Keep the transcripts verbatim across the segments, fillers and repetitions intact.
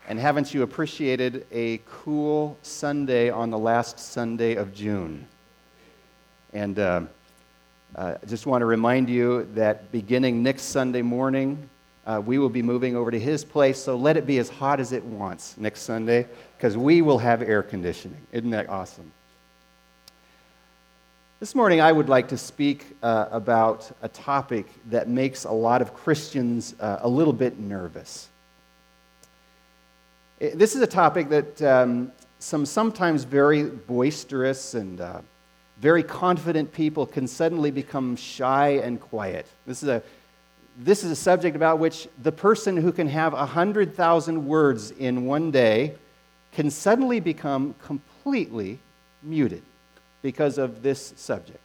And haven't you appreciated a cool Sunday on the last Sunday of June? And uh, uh, I just want to remind you that beginning next Sunday morning, uh, we will be moving over to his place, so let it be as hot as it wants next Sunday, because we will have air conditioning. Isn't that awesome? This morning, I would like to speak uh, about a topic that makes a lot of Christians uh, a little bit nervous. This is a topic that um, some sometimes very boisterous and uh, very confident people can suddenly become shy and quiet. This is a this is a subject about which the person who can have one hundred thousand words in one day can suddenly become completely muted because of this subject.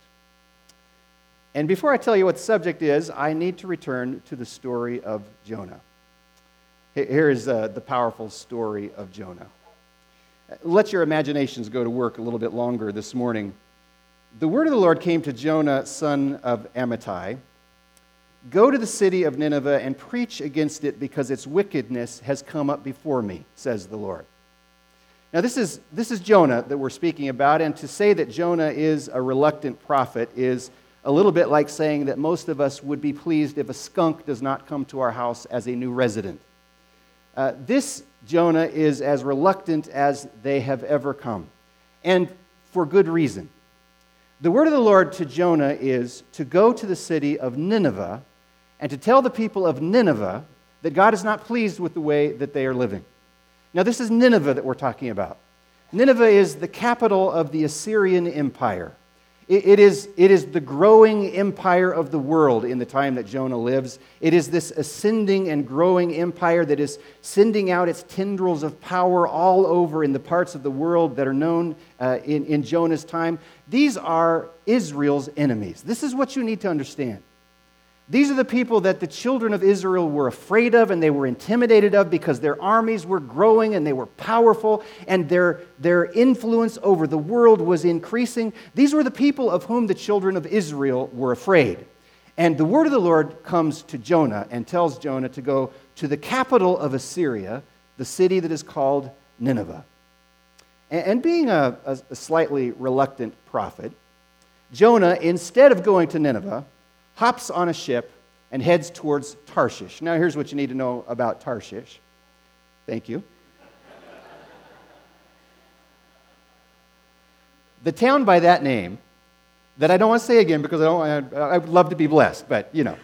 And before I tell you what the subject is, I need to return to the story of Jonah. Here is uh, the powerful story of Jonah. Let your imaginations go to work a little bit longer this morning. The word of the Lord came to Jonah, son of Amittai. Go to the city of Nineveh and preach against it, because its wickedness has come up before me, says the Lord. Now this is, this is Jonah that we're speaking about, and to say that Jonah is a reluctant prophet is a little bit like saying that most of us would be pleased if a skunk does not come to our house as a new resident. Uh, this Jonah is as reluctant as they have ever come, and for good reason. The word of the Lord to Jonah is to go to the city of Nineveh and to tell the people of Nineveh that God is not pleased with the way that they are living. Now, this is Nineveh that we're talking about. Nineveh is the capital of the Assyrian Empire. It is, it is the growing empire of the world in the time that Jonah lives. It is this ascending and growing empire that is sending out its tendrils of power all over in the parts of the world that are known uh, in, in Jonah's time. These are Israel's enemies. This is what you need to understand. These are the people that the children of Israel were afraid of and they were intimidated of because their armies were growing and they were powerful and their, their influence over the world was increasing. These were the people of whom the children of Israel were afraid. And the word of the Lord comes to Jonah and tells Jonah to go to the capital of Assyria, the city that is called Nineveh. And, and being a, a, a slightly reluctant prophet, Jonah, instead of going to Nineveh, hops on a ship and heads towards Tarshish. Now, here's what you need to know about Tarshish. Thank you. The town by that name, that I don't want to say again because I don't. I, I would love to be blessed, but you know,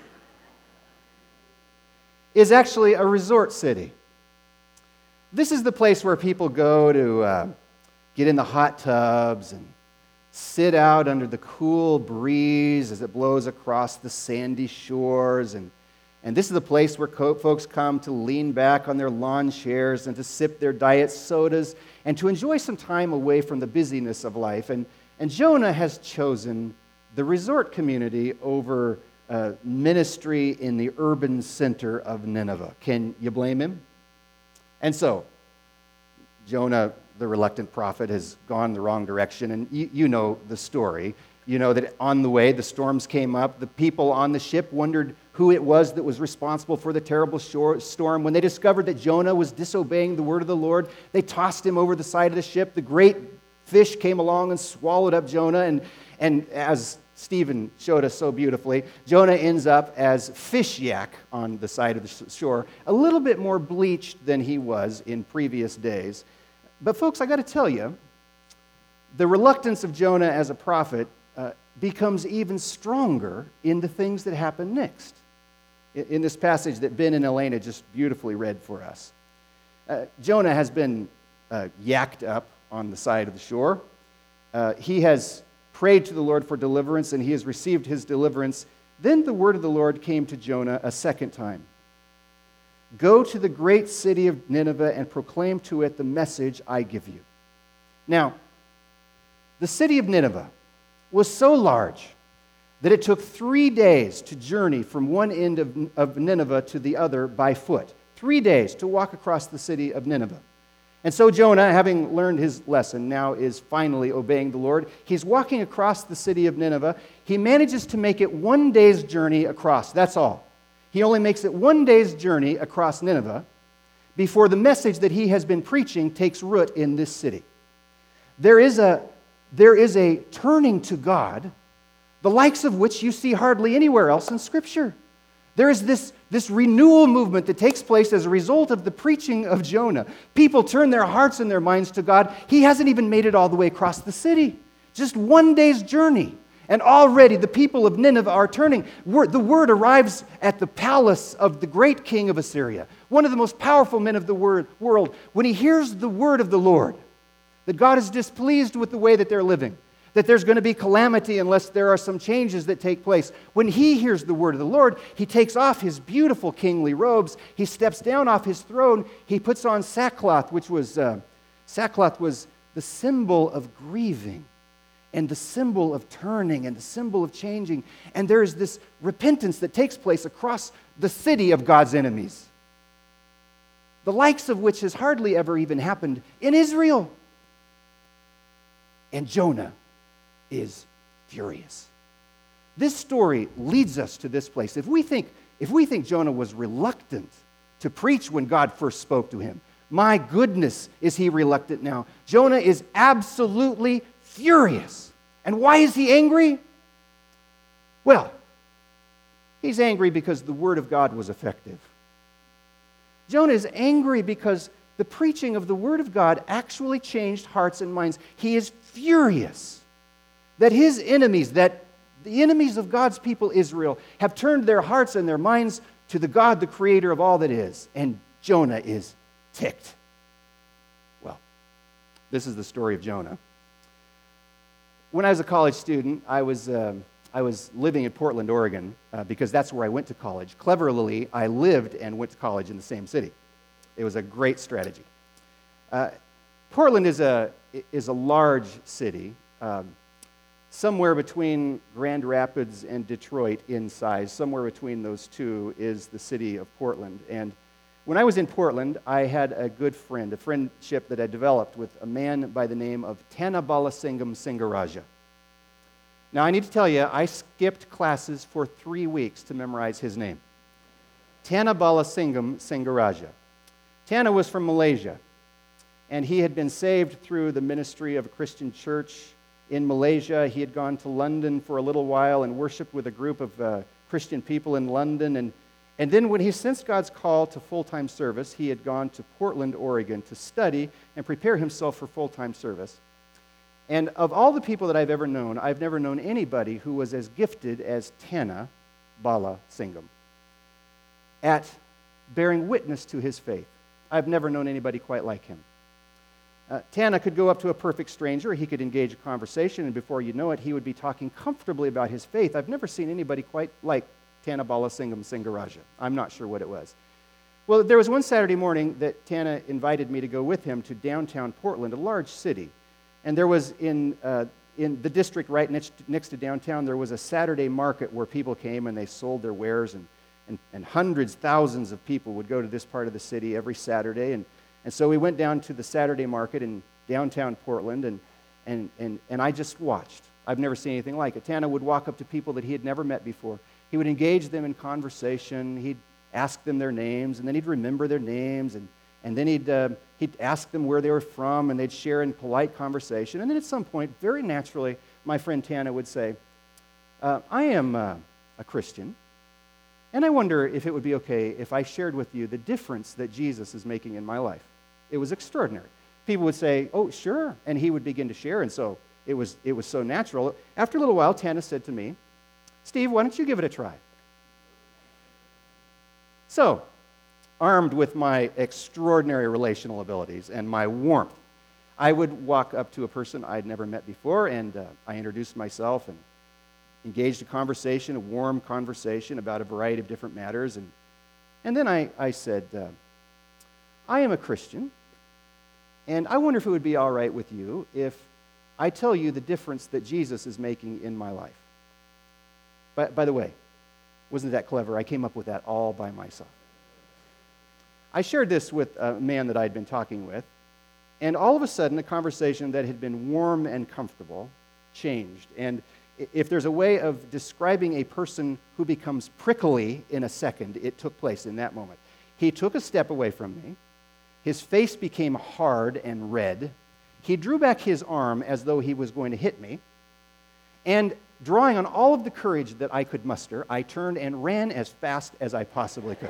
is actually a resort city. This is the place where people go to uh, get in the hot tubs and sit out under the cool breeze as it blows across the sandy shores. And, and this is the place where co- folks come to lean back on their lawn chairs and to sip their diet sodas and to enjoy some time away from the busyness of life. And, and Jonah has chosen the resort community over uh, ministry in the urban center of Nineveh. Can you blame him? And so, Jonah, the reluctant prophet, has gone the wrong direction, and you, you know the story. You know that on the way, the storms came up. The people on the ship wondered who it was that was responsible for the terrible shore, storm. When they discovered that Jonah was disobeying the word of the Lord, they tossed him over the side of the ship. The great fish came along and swallowed up Jonah, and, and as Stephen showed us so beautifully, Jonah ends up as fish yak on the side of the shore, a little bit more bleached than he was in previous days. But folks, I got to tell you, the reluctance of Jonah as a prophet uh, becomes even stronger in the things that happen next. In, in this passage that Ben and Elena just beautifully read for us. Uh, Jonah has been uh, yacked up on the side of the shore. Uh, he has prayed to the Lord for deliverance, and he has received his deliverance. Then the word of the Lord came to Jonah a second time. Go to the great city of Nineveh and proclaim to it the message I give you. Now, the city of Nineveh was so large that it took three days to journey from one end of, of Nineveh to the other by foot. Three days to walk across the city of Nineveh. And so Jonah, having learned his lesson, now is finally obeying the Lord. He's walking across the city of Nineveh. He manages to make it one day's journey across. That's all. He only makes it one day's journey across Nineveh. before the message that he has been preaching takes root in this city. There is a, there is a turning to God, the likes of which you see hardly anywhere else in Scripture. There is this, this renewal movement that takes place as a result of the preaching of Jonah. People turn their hearts and their minds to God. He hasn't even made it all the way across the city. Just one day's journey. And already the people of Nineveh are turning. The word arrives at the palace of the great king of Assyria, one of the most powerful men of the world. When he hears the word of the Lord, that God is displeased with the way that they're living, that there's going to be calamity unless there are some changes that take place. When he hears the word of the Lord, he takes off his beautiful kingly robes, he steps down off his throne, he puts on sackcloth, which was, uh, sackcloth was the symbol of grieving and the symbol of turning and the symbol of changing. And there is this repentance that takes place across the city of God's enemies, the likes of which has hardly ever even happened in Israel. And Jonah is furious. This story leads us to this place. If we think, if we think Jonah was reluctant to preach when God first spoke to him, my goodness, is he reluctant now. Jonah is absolutely furious. And why is he angry? Well, he's angry because the word of God was effective. Jonah is angry because the preaching of the word of God actually changed hearts and minds. He is furious that his enemies, that the enemies of God's people Israel, have turned their hearts and their minds to the God, the creator of all that is. And Jonah is ticked. Well, this is the story of Jonah. When I was a college student, I was, uh, I was living in Portland, Oregon, uh, because that's where I went to college. Cleverly, I lived and went to college in the same city. It was a great strategy. Uh, Portland is a, is a large city, um, somewhere between Grand Rapids and Detroit in size. Somewhere between those two is the city of Portland. And when I was in Portland, I had a good friend, a friendship that I developed with a man by the name of Tana Balasingam Singaraja. Now, I need to tell you, I skipped classes for three weeks to memorize his name. Tana Balasingam Singaraja. Tana was from Malaysia, and he had been saved through the ministry of a Christian church in Malaysia. He had gone to London for a little while and worshiped with a group of uh, Christian people in London. And, and then when he sensed God's call to full-time service, he had gone to Portland, Oregon to study and prepare himself for full-time service. And of all the people that I've ever known, I've never known anybody who was as gifted as Tana Bala Singham at bearing witness to his faith. I've never known anybody quite like him. Uh, Tana could go up to a perfect stranger, he could engage a conversation, and before you know it, he would be talking comfortably about his faith. I've never seen anybody quite like Tana Balasingam Singaraja. I'm not sure what it was. Well, there was one Saturday morning that Tana invited me to go with him to downtown Portland, a large city. And there was in, uh, in the district right next, next to downtown, there was a Saturday market where people came and they sold their wares, and, and, and hundreds, thousands of people would go to this part of the city every Saturday. And And so we went down to the Saturday market in downtown Portland, and, and, and, and I just watched. I've never seen anything like it. Tana would walk up to people that he had never met before. He would engage them in conversation. He'd ask them their names, and then he'd remember their names, and, and then he'd, uh, he'd ask them where they were from, and they'd share in polite conversation. And then at some point, very naturally, my friend Tana would say, uh, I am uh, a Christian, and I wonder if it would be okay if I shared with you the difference that Jesus is making in my life. It was extraordinary. People would say, oh, sure, and he would begin to share, and so it was, it was so natural. After a little while, Tana said to me, Steve, why don't you give it a try? So, armed with my extraordinary relational abilities and my warmth, I would walk up to a person I'd never met before, and uh, I introduced myself and engaged a conversation, a warm conversation about a variety of different matters, and, and then I, I said, uh, I am a Christian, and I wonder if it would be all right with you if I tell you the difference that Jesus is making in my life. By, by the way, wasn't that clever? I came up with that all by myself. I shared this with a man that I'd been talking with, and all of a sudden, a conversation that had been warm and comfortable changed. And if there's a way of describing a person who becomes prickly in a second, it took place in that moment. He took a step away from me. His face became hard and red. He drew back his arm as though he was going to hit me. And drawing on all of the courage that I could muster, I turned and ran as fast as I possibly could.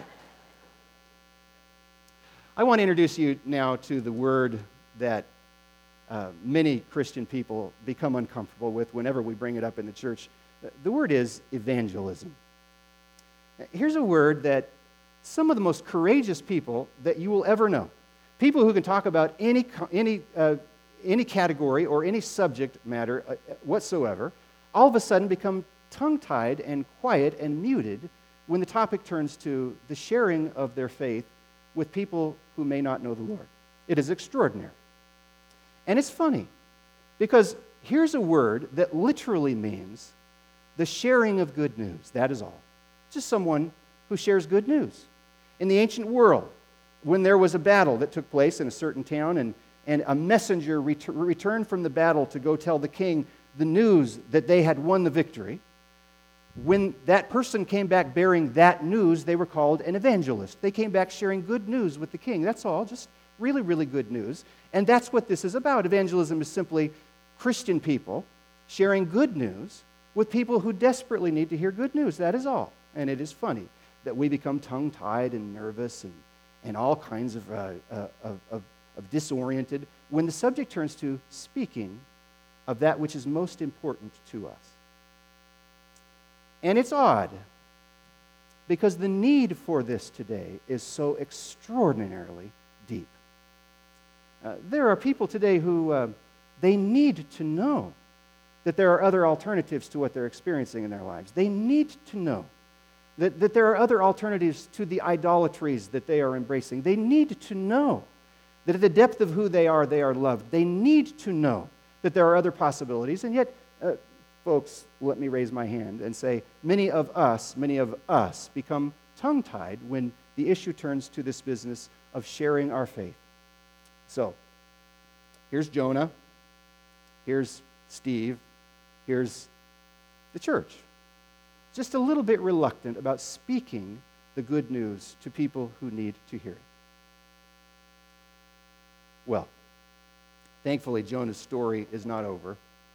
I want to introduce you now to the word that uh, many Christian people become uncomfortable with whenever we bring it up in the church. The word is evangelism. Here's a word that some of the most courageous people that you will ever know, people who can talk about any, any, uh, any category or any subject matter uh, whatsoever, all of a sudden become tongue-tied and quiet and muted when the topic turns to the sharing of their faith with people who may not know the Lord. It is extraordinary. And it's funny, because here's a word that literally means the sharing of good news. That is all. Just someone who shares good news. In the ancient world, when there was a battle that took place in a certain town, and, and a messenger ret- returned from the battle to go tell the king the news that they had won the victory, when that person came back bearing that news, they were called an evangelist. They came back sharing good news with the king. That's all, just really, really good news. And that's what this is about. Evangelism is simply Christian people sharing good news with people who desperately need to hear good news. That is all. And it is funny that we become tongue-tied and nervous and, and all kinds of, uh, uh, of, of, of disoriented when the subject turns to speaking of that which is most important to us. And it's odd, because the need for this today is so extraordinarily deep. Uh, there are people today who, uh, they need to know that there are other alternatives to what they're experiencing in their lives. They need to know that, that there are other alternatives to the idolatries that they are embracing. They need to know that at the depth of who they are, they are loved. They need to know that there are other possibilities, and yet, uh, folks, let me raise my hand and say, many of us, many of us become tongue-tied when the issue turns to this business of sharing our faith. So, here's Jonah, here's Steve, here's the church. Just a little bit reluctant about speaking the good news to people who need to hear it. Well, thankfully, Jonah's story is not over.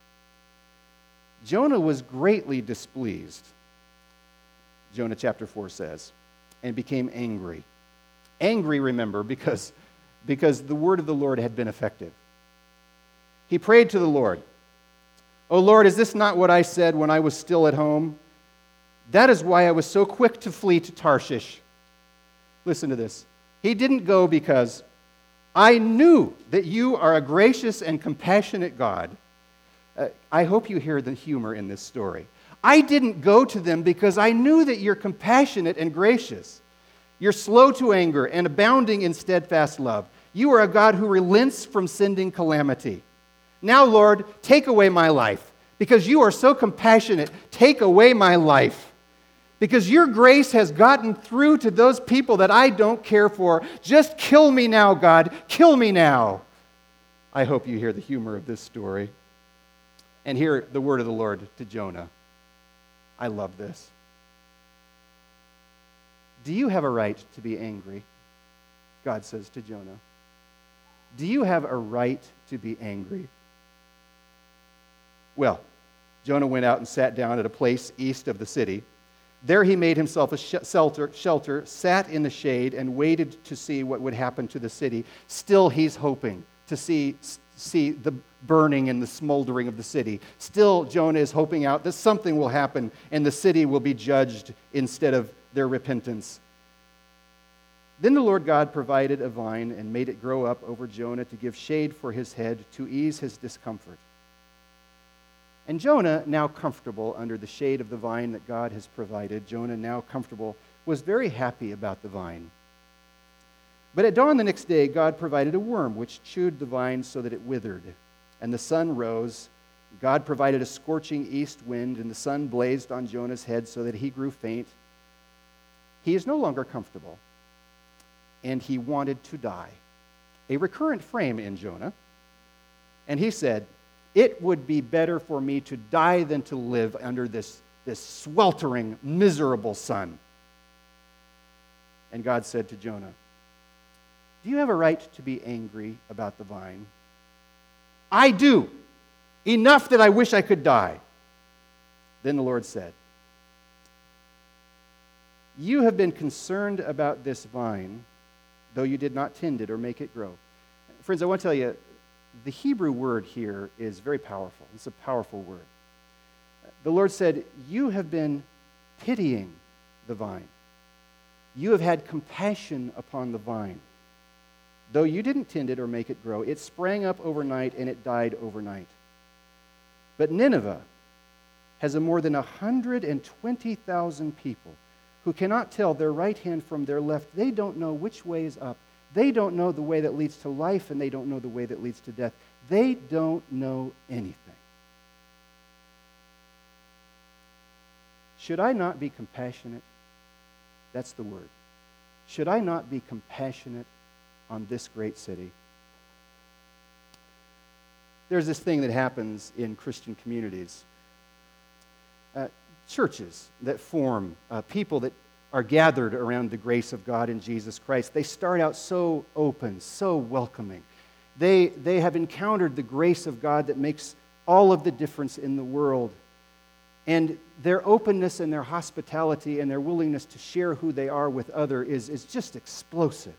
Jonah was greatly displeased, Jonah chapter four says, and became angry. Angry, remember, because, because the word of the Lord had been effective. He prayed to the Lord, "O Lord, is this not what I said when I was still at home? That is why I was so quick to flee to Tarshish." Listen to this. He didn't go because I knew that you are a gracious and compassionate God. Uh, I hope you hear the humor in this story. I didn't go to them because I knew that you're compassionate and gracious. You're slow to anger and abounding in steadfast love. You are a God who relents from sending calamity. Now, Lord, take away my life. Because you are so compassionate, take away my life. Because your grace has gotten through to those people that I don't care for. Just kill me now, God. Kill me now. I hope you hear the humor of this story. And hear the word of the Lord to Jonah. I love this. Do you have a right to be angry? God says to Jonah. Do you have a right to be angry? Well, Jonah went out and sat down at a place east of the city. There he made himself a shelter, shelter, sat in the shade, and waited to see what would happen to the city. Still, he's hoping to see, see the burning and the smoldering of the city. Still, Jonah is hoping out that something will happen and the city will be judged instead of their repentance. Then the Lord God provided a vine and made it grow up over Jonah to give shade for his head, to ease his discomfort. And Jonah, now comfortable under the shade of the vine that God has provided, Jonah, now comfortable, was very happy about the vine. But at dawn the next day, God provided a worm which chewed the vine so that it withered. And the sun rose. God provided a scorching east wind, and the sun blazed on Jonah's head so that he grew faint. He is no longer comfortable, and he wanted to die. A recurrent frame in Jonah. And he said, "It would be better for me to die than to live under this, this sweltering, miserable sun." And God said to Jonah, do you have a right to be angry about the vine? I do. Enough that I wish I could die. Then the Lord said, you have been concerned about this vine, though you did not tend it or make it grow. Friends, I want to tell you, the Hebrew word here is very powerful. It's a powerful word. The Lord said, you have been pitying the vine. You have had compassion upon the vine. Though you didn't tend it or make it grow, it sprang up overnight and it died overnight. But Nineveh has a more than one hundred twenty thousand people who cannot tell their right hand from their left. They don't know which way is up. They don't know the way that leads to life, and they don't know the way that leads to death. They don't know anything. Should I not be compassionate? That's the word. Should I not be compassionate on this great city? There's this thing that happens in Christian communities. Uh, churches that form, uh, people that are gathered around the grace of God in Jesus Christ. They start out so open, so welcoming. They, they have encountered the grace of God that makes all of the difference in the world. And their openness and their hospitality and their willingness to share who they are with others is, is just explosive.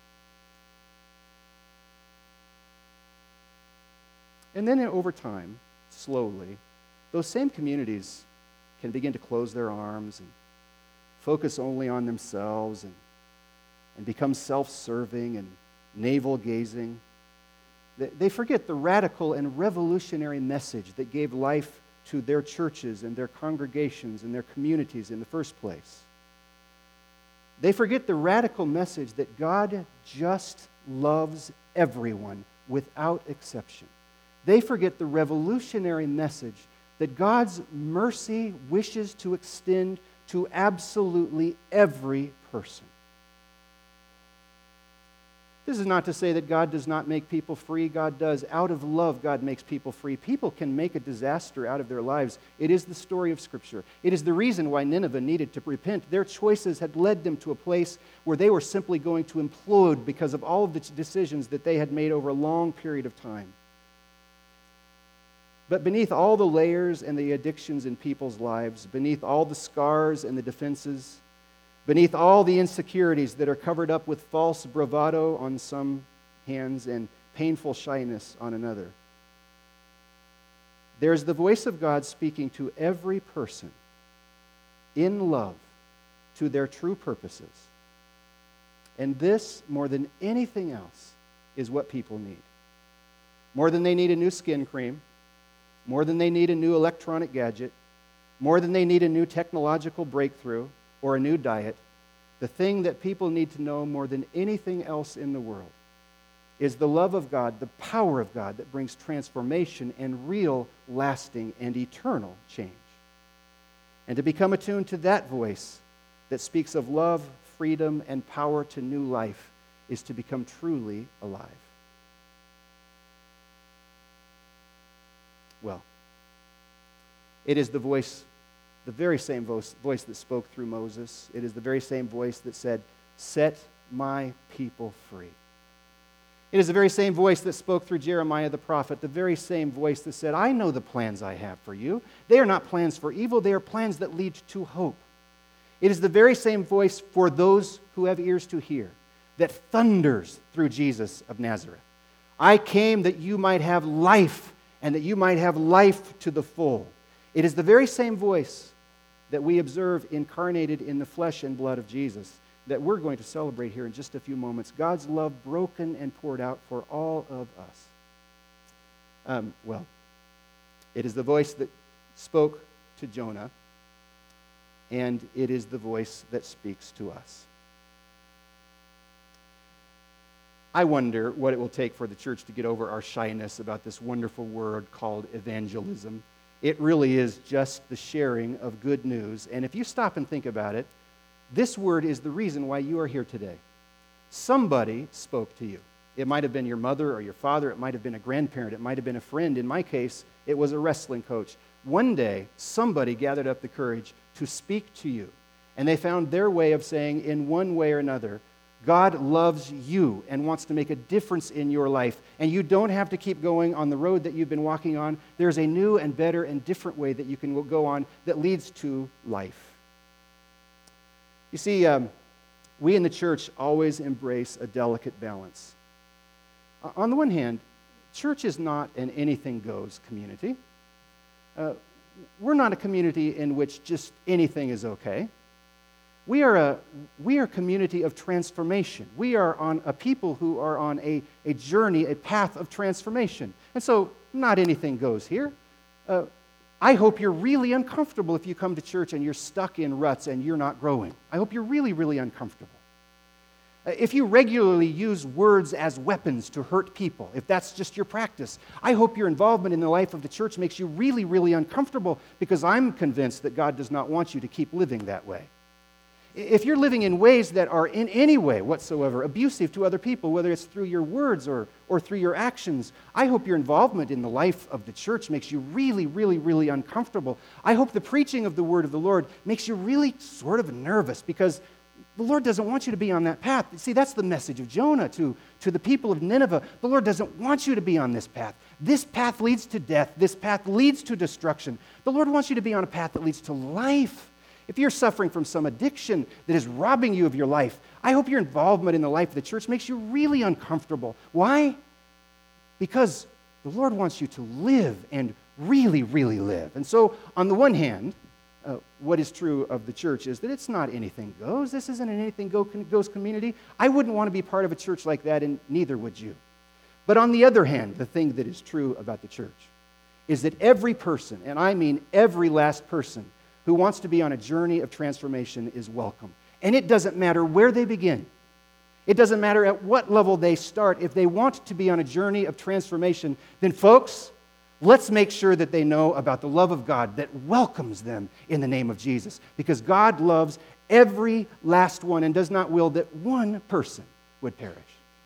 And then over time, slowly, those same communities can begin to close their arms and focus only on themselves and, and become self-serving and navel-gazing. They, they forget the radical and revolutionary message that gave life to their churches and their congregations and their communities in the first place. They forget the radical message that God just loves everyone without exception. They forget the revolutionary message that God's mercy wishes to extend to absolutely every person. This is not to say that God does not make people free. God does. Out of love, God makes people free. People can make a disaster out of their lives. It is the story of Scripture. It is the reason why Nineveh needed to repent. Their choices had led them to a place where they were simply going to implode because of all of the decisions that they had made over a long period of time. But beneath all the layers and the addictions in people's lives, beneath all the scars and the defenses, beneath all the insecurities that are covered up with false bravado on some hands and painful shyness on another, there's the voice of God speaking to every person in love to their true purposes. And this, more than anything else, is what people need. More than they need a new skin cream, more than they need a new electronic gadget, more than they need a new technological breakthrough or a new diet, the thing that people need to know more than anything else in the world is the love of God, the power of God that brings transformation and real, lasting, and eternal change. And to become attuned to that voice that speaks of love, freedom, and power to new life is to become truly alive. Well, it is the voice, the very same voice, voice that spoke through Moses. It is the very same voice that said, "Set my people free." It is the very same voice that spoke through Jeremiah the prophet, the very same voice that said, "I know the plans I have for you. They are not plans for evil, they are plans that lead to hope." It is the very same voice for those who have ears to hear that thunders through Jesus of Nazareth. "I came that you might have life, and that you might have life to the full." It is the very same voice that we observe incarnated in the flesh and blood of Jesus that we're going to celebrate here in just a few moments. God's love broken and poured out for all of us. Um, well, it is the voice that spoke to Jonah, and it is the voice that speaks to us. I wonder what it will take for the church to get over our shyness about this wonderful word called evangelism. It really is just the sharing of good news. And if you stop and think about it, this word is the reason why you are here today. Somebody spoke to you. It might have been your mother or your father. It might have been a grandparent. It might have been a friend. In my case, it was a wrestling coach. One day, somebody gathered up the courage to speak to you. And they found their way of saying, in one way or another, God loves you and wants to make a difference in your life. And you don't have to keep going on the road that you've been walking on. There's a new and better and different way that you can go on that leads to life. You see, um, we in the church always embrace a delicate balance. On the one hand, church is not an anything-goes community. Uh, we're not a community in which just anything is okay. We are a we are a community of transformation. We are on a people who are on a, a journey, a path of transformation. And so not anything goes here. Uh, I hope you're really uncomfortable if you come to church and you're stuck in ruts and you're not growing. I hope you're really, really uncomfortable. Uh, if you regularly use words as weapons to hurt people, if that's just your practice, I hope your involvement in the life of the church makes you really, really uncomfortable, because I'm convinced that God does not want you to keep living that way. If you're living in ways that are in any way whatsoever abusive to other people, whether it's through your words or, or through your actions, I hope your involvement in the life of the church makes you really, really, really uncomfortable. I hope the preaching of the word of the Lord makes you really sort of nervous, because the Lord doesn't want you to be on that path. See, that's the message of Jonah to, to the people of Nineveh. The Lord doesn't want you to be on this path. This path leads to death. This path leads to destruction. The Lord wants you to be on a path that leads to life. If you're suffering from some addiction that is robbing you of your life, I hope your involvement in the life of the church makes you really uncomfortable. Why? Because the Lord wants you to live and really, really live. And so, on the one hand, uh, what is true of the church is that it's not anything goes. This isn't an anything goes community. I wouldn't want to be part of a church like that, and neither would you. But on the other hand, the thing that is true about the church is that every person, and I mean every last person, who wants to be on a journey of transformation is welcome. And it doesn't matter where they begin. It doesn't matter at what level they start. If they want to be on a journey of transformation, then folks, let's make sure that they know about the love of God that welcomes them in the name of Jesus. Because God loves every last one and does not will that one person would perish.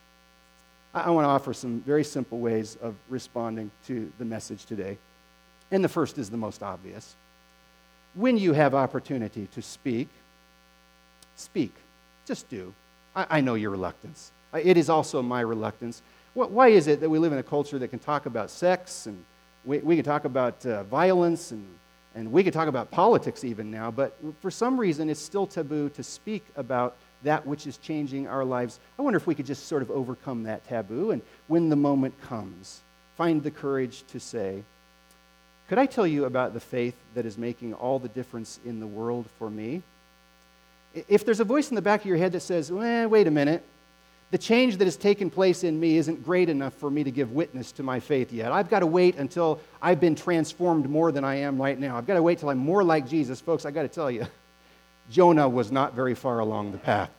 I want to offer some very simple ways of responding to the message today. And the first is the most obvious. When you have opportunity to speak, speak. Just do. I, I know your reluctance. It is also my reluctance. Why is it that we live in a culture that can talk about sex, and we, we can talk about uh, violence, and, and we can talk about politics even now, but for some reason it's still taboo to speak about that which is changing our lives? I wonder if we could just sort of overcome that taboo, and when the moment comes, find the courage to say, could I tell you about the faith that is making all the difference in the world for me? If there's a voice in the back of your head that says, eh, wait a minute, the change that has taken place in me isn't great enough for me to give witness to my faith yet. I've got to wait until I've been transformed more than I am right now. I've got to wait till I'm more like Jesus. Folks, I've got to tell you, Jonah was not very far along the path.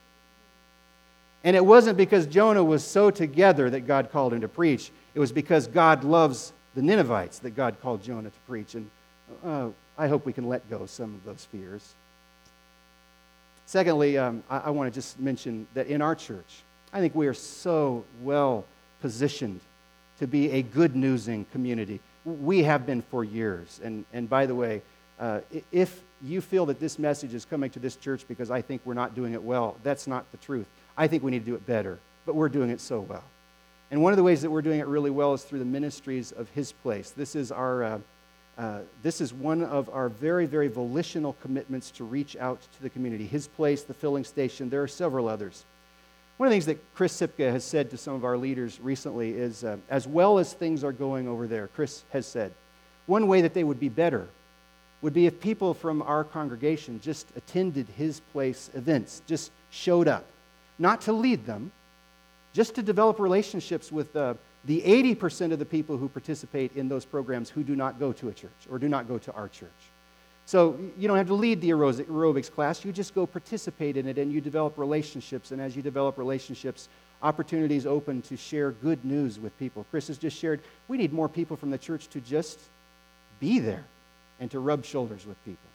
And it wasn't because Jonah was so together that God called him to preach. It was because God loves the Ninevites that God called Jonah to preach. And uh, I hope we can let go of some of those fears. Secondly, um, I, I want to just mention that in our church, I think we are so well positioned to be a good newsing community. We have been for years. And, and by the way, uh, if you feel that this message is coming to this church because I think we're not doing it well, that's not the truth. I think we need to do it better, but we're doing it so well. And one of the ways that we're doing it really well is through the ministries of His Place. This is our, uh, uh, this is one of our very, very volitional commitments to reach out to the community. His Place, the filling station, there are several others. One of the things that Chris Sipka has said to some of our leaders recently is, uh, as well as things are going over there, Chris has said, one way that they would be better would be if people from our congregation just attended His Place events, just showed up, not to lead them, just to develop relationships with uh, the eighty percent of the people who participate in those programs who do not go to a church or do not go to our church. So you don't have to lead the aerobics class. You just go participate in it, and you develop relationships. And as you develop relationships, opportunities open to share good news with people. Chris has just shared, we need more people from the church to just be there and to rub shoulders with people.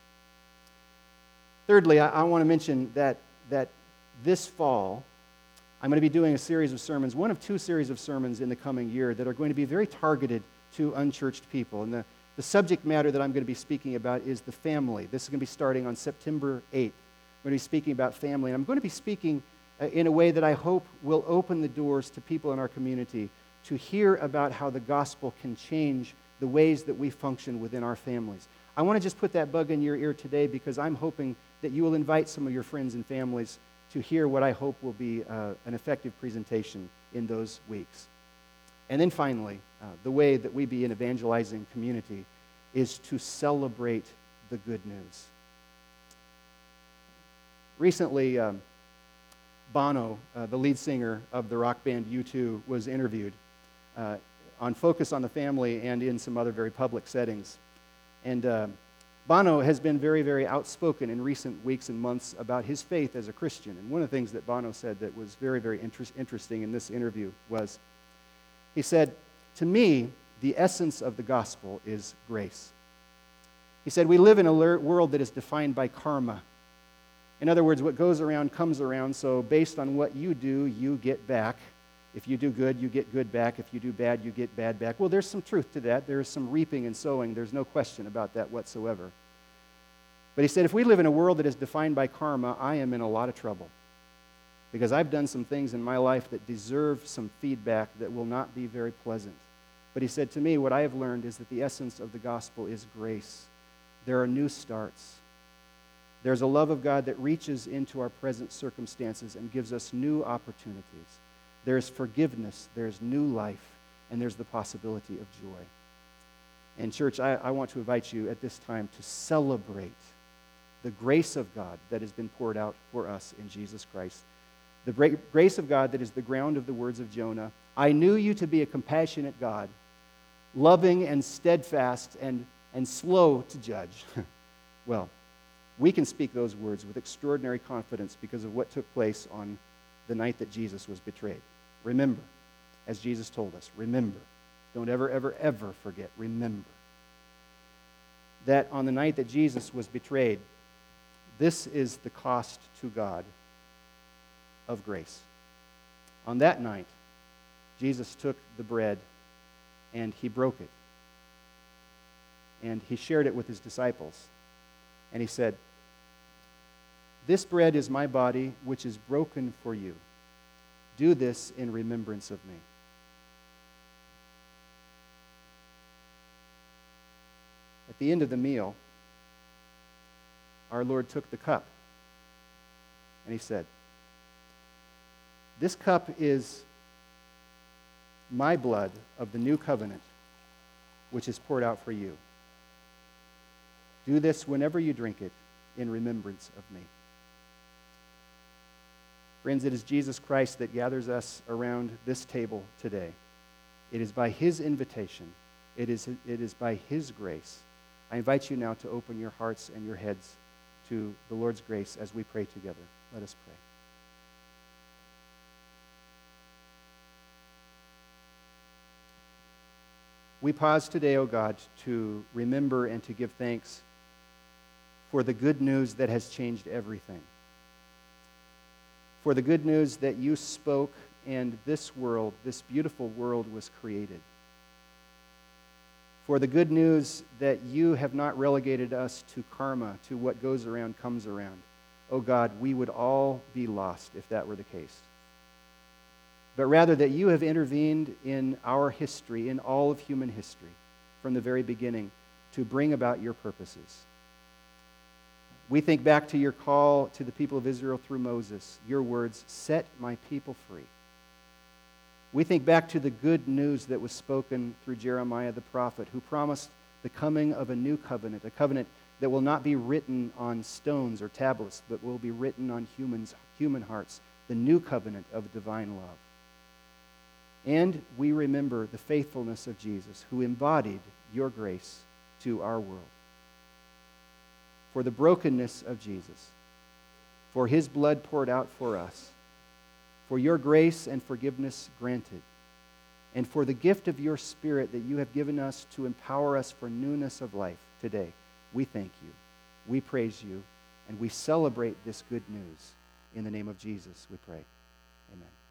Thirdly, I, I want to mention that, that this fall, I'm going to be doing a series of sermons, one of two series of sermons in the coming year that are going to be very targeted to unchurched people. And the, the subject matter that I'm going to be speaking about is the family. This is going to be starting on September eighth. I'm going to be speaking about family. And I'm going to be speaking uh, in a way that I hope will open the doors to people in our community to hear about how the gospel can change the ways that we function within our families. I want to just put that bug in your ear today because I'm hoping that you will invite some of your friends and families to hear what I hope will be uh, an effective presentation in those weeks. And then finally, uh, the way that we be an evangelizing community is to celebrate the good news. Recently, um, Bono, uh, the lead singer of the rock band U two, was interviewed uh, on Focus on the Family and in some other very public settings. And uh, Bono has been very, very outspoken in recent weeks and months about his faith as a Christian. And one of the things that Bono said that was very, very inter- interesting in this interview was, he said, "To me, the essence of the gospel is grace." He said, "We live in a world that is defined by karma. In other words, what goes around comes around, so based on what you do, you get back. If you do good, you get good back. If you do bad, you get bad back." Well, there's some truth to that. There is some reaping and sowing. There's no question about that whatsoever. But he said, if we live in a world that is defined by karma, I am in a lot of trouble. Because I've done some things in my life that deserve some feedback that will not be very pleasant. But he said, to me, what I have learned is that the essence of the gospel is grace. There are new starts. There's a love of God that reaches into our present circumstances and gives us new opportunities. There's forgiveness, there's new life, and there's the possibility of joy. And church, I, I want to invite you at this time to celebrate the grace of God that has been poured out for us in Jesus Christ. The gra- grace of God that is the ground of the words of Jonah. "I knew you to be a compassionate God, loving and steadfast and, and slow to judge." Well, we can speak those words with extraordinary confidence because of what took place on the night that Jesus was betrayed. Remember, as Jesus told us, remember. Don't ever, ever, ever forget. Remember that on the night that Jesus was betrayed, this is the cost to God of grace. On that night, Jesus took the bread and he broke it. And he shared it with his disciples. And he said, "This bread is my body, which is broken for you. Do this in remembrance of me." At the end of the meal, our Lord took the cup, and he said, "This cup is my blood of the new covenant, which is poured out for you. Do this whenever you drink it in remembrance of me." Friends, it is Jesus Christ that gathers us around this table today. It is by his invitation. It is, it is by his grace. I invite you now to open your hearts and your heads to the Lord's grace as we pray together. Let us pray. We pause today, O God, to remember and to give thanks for the good news that has changed everything. For the good news that you spoke and this world, this beautiful world, was created. For the good news that you have not relegated us to karma, to what goes around comes around. Oh God, we would all be lost if that were the case. But rather that you have intervened in our history, in all of human history, from the very beginning, to bring about your purposes. We think back to your call to the people of Israel through Moses, your words, "Set my people free." We think back to the good news that was spoken through Jeremiah the prophet, who promised the coming of a new covenant, a covenant that will not be written on stones or tablets, but will be written on humans, human hearts, the new covenant of divine love. And we remember the faithfulness of Jesus, who embodied your grace to our world. For the brokenness of Jesus, for his blood poured out for us, for your grace and forgiveness granted, and for the gift of your Spirit that you have given us to empower us for newness of life today, we thank you, we praise you, and we celebrate this good news. In the name of Jesus, we pray. Amen.